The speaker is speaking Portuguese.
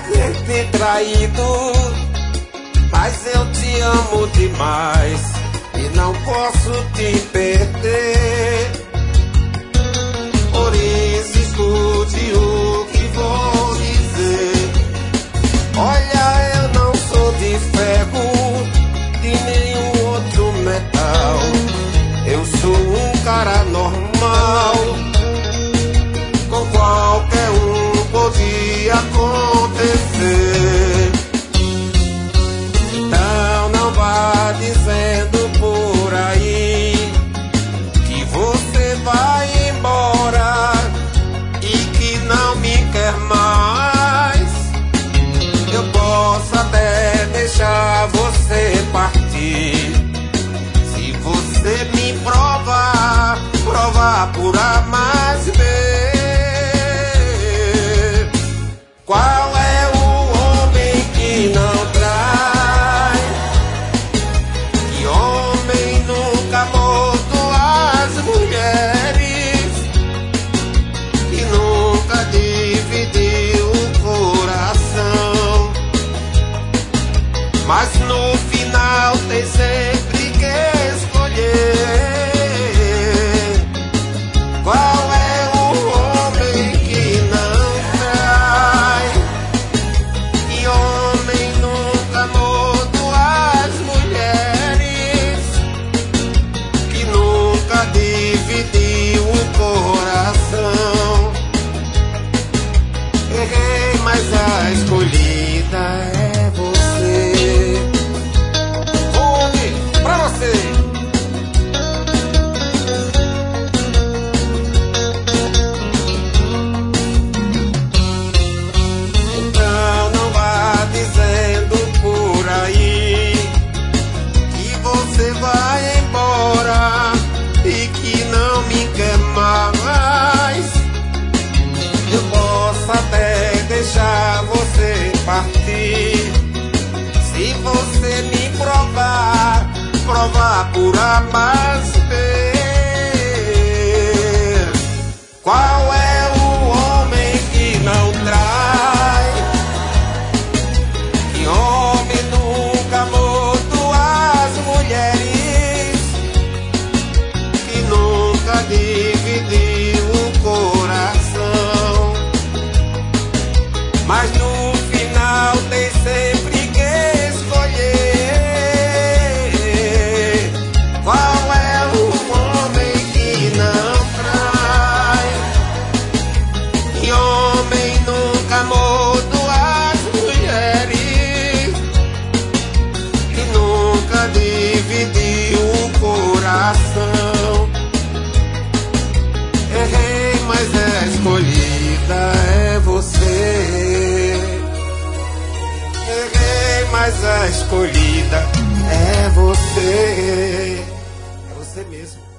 ter te traído, mas eu te amo demais e não posso te perder. Por isso escute o que vou dizer. Olha, eu não sou de ferro, de nenhum outro metal. Eu sou um cara normal, com qualquer um podia acontecer. Então não vá dizendo por aí que você vai embora e que não me quer mais. Eu posso até deixar você partir, se você me provar por A mais B. Qual é o homem que não trai? Que homem nunca amou duas mulheres, que nunca dividiu o coração, mas no final tem sempre que escolher. Qual é o homem que não trai? Que homem nunca amou duas mulheres, que nunca dividiu o coração. Errei, mas a escolhida é você. Onde? Pra você. Você vai embora e que não me quer mais. Eu posso até deixar você partir, se você me provar por A mais B. Qual é o homem que não trai? Que homem nunca amou duas mulheres, que nunca dividiu o coração, mas no final tem sempre que escolher. Qual é o homem que não trai? Que homem nunca amou duas mulheres, que nunca dividiu o coração. Errei, mas a escolhida é você. Errei, mas a escolhida é você. É você mesmo.